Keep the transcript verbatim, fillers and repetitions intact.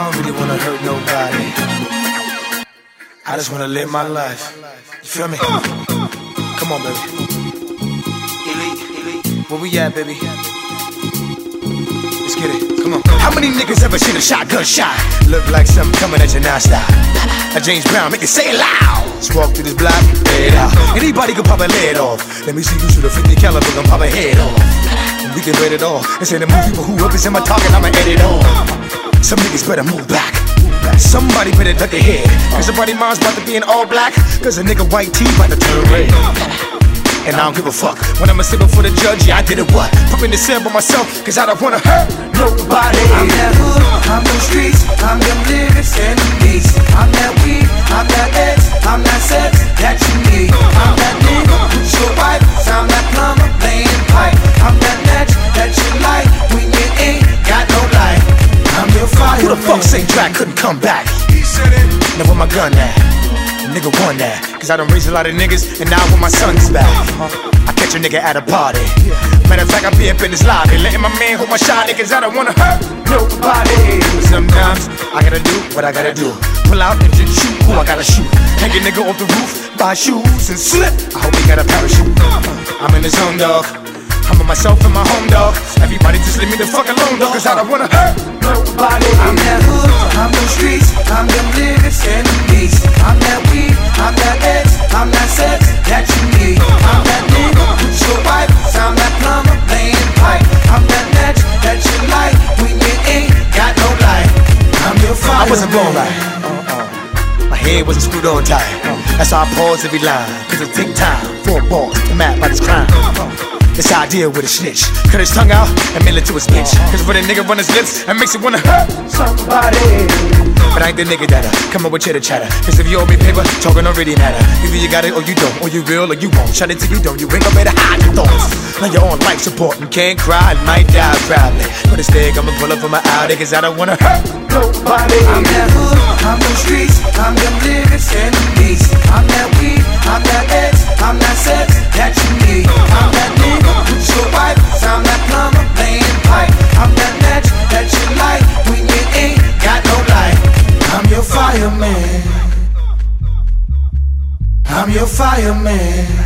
don't really wanna hurt nobody. I just wanna live my life. You feel me? Come on, baby. Elite, elite. Where we at, baby? Let's get it. Come on. How many niggas ever seen a shotgun shot? Look like something coming at you non-stop. A James Brown, make it say it loud. Let's walk through this block, lay it out. Anybody can pop a lid off. Let me see you shoot a fifty caliber and pop a head off. And we can read it all. This ain't a movie, but whoever's in my target, I'ma edit on. Some niggas better move back. Somebody better duck their head. Cause somebody mom's about to be in all black. Cause a nigga white tee about to turn red. And I don't give a fuck. When I'ma sit before the judge, yeah, I did it what? Pop in the cell by myself, cause I don't wanna hurt nobody. I'm that hood, I'm them streets, I'm them lyrics and them beats. I'm that weed, I'm that X, I'm that sex that you need. I'm that nigga with your wife, I'm that plumber laying pipe. I'm that match that you like when you ain't got no life. I'm your fire. Who the fuck say Drac couldn't come back? He said it. Now where my gun at? Nigga won that. Cause I done raised a lot of niggas, and now I want my sons back. I catch a nigga at a party. Matter of fact, I be up in this lobby, letting my man hold my shot, cause I don't wanna hurt nobody. Sometimes I gotta do what I gotta do. Pull out and just shoot who I gotta shoot. Hang a nigga off the roof, buy shoes and slip. I hope he got a parachute. I'm in the zone, dog. I'm on myself and my home, dog. Everybody just leave me the fuck alone, dog. Cause I don't wanna hurt nobody. I'm that hood, I'm them streets, I'm them lyrics and them beats. I'm that weed, I'm that X, I'm that sex that you need. I'm that nigga with your wife, I'm that plumber laying pipe. I'm that match that you like when you ain't got no life. I'm your fire. I wasn't born right. Uh-uh. My head wasn't screwed on tight. That's why I pause every line. Cause it take time for a boss to map by this crime. It's how I deal with a snitch. Cut his tongue out and mail it to his bitch. Cause when a nigga run his lips, it makes it wanna hurt somebody. But I ain't the nigga that'll come up with chitter chatter. Cause if you owe me paper, talking don't really matter. Either you got it or you don't, or you real or you won't. Shut it till you don't, you ain't gonna better hide your thoughts. Now you're on life support and can't cry and might die proudly. But instead, I'ma pull up for my Audi cause I don't wanna hurt nobody. I'm that hood, I'm them streets, I'm them lyrics and them beats. I'm that weed, I'm that X, I'm that sex that you need. I'm that nigga with your wife, I'm that plumber laying pipe. I'm that match that you like when you ain't got no life. I'm your fireman. I'm your fireman.